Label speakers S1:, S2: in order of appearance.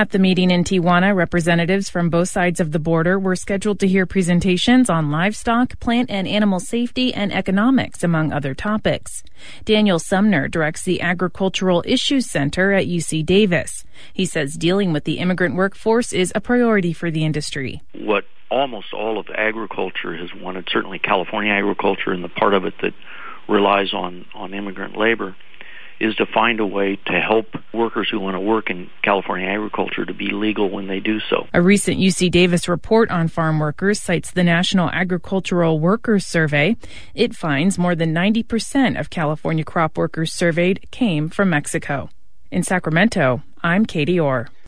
S1: At the meeting in Tijuana, representatives from both sides of the border were scheduled to hear presentations on livestock, plant and animal safety, and economics, among other topics. Daniel Sumner directs the Agricultural Issues Center at UC Davis. He says dealing with the immigrant workforce is a priority for the industry.
S2: What almost all of agriculture has wanted, certainly California agriculture and the part of it that relies on immigrant labor, is to find a way to help workers who want to work in California agriculture to be legal when they do so.
S1: A recent UC Davis report on farm workers cites the National Agricultural Workers Survey. It finds more than 90% of California crop workers surveyed came from Mexico. In Sacramento, I'm Katie Orr.